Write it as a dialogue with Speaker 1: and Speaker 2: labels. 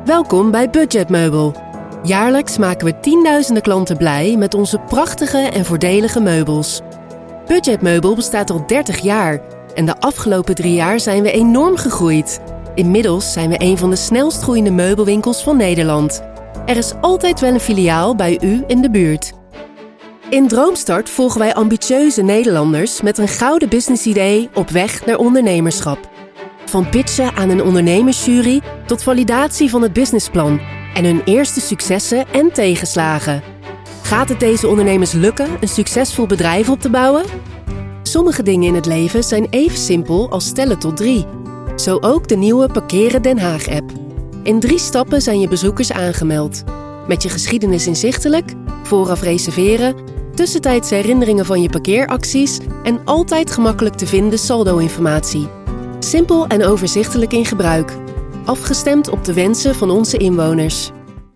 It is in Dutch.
Speaker 1: Welkom bij Budgetmeubel. Jaarlijks maken we tienduizenden klanten blij met onze prachtige en voordelige meubels. Budgetmeubel bestaat al 30 jaar en de afgelopen 3 jaar zijn we enorm gegroeid. Inmiddels zijn we een van de snelst groeiende meubelwinkels van Nederland. Er is altijd wel een filiaal bij u in de buurt. In Droomstart volgen wij ambitieuze Nederlanders met een gouden businessidee op weg naar ondernemerschap. Van pitchen aan een ondernemersjury tot validatie van het businessplan en hun eerste successen en tegenslagen. Gaat het deze ondernemers lukken een succesvol bedrijf op te bouwen? Sommige dingen in het leven zijn even simpel als tellen tot 3. Zo ook de nieuwe Parkeren Den Haag-app. In 3 stappen zijn je bezoekers aangemeld. Met je geschiedenis inzichtelijk, vooraf reserveren, tussentijdse herinneringen van je parkeeracties en altijd gemakkelijk te vinden saldo-informatie. Simpel en overzichtelijk in gebruik. Afgestemd op de wensen van onze inwoners.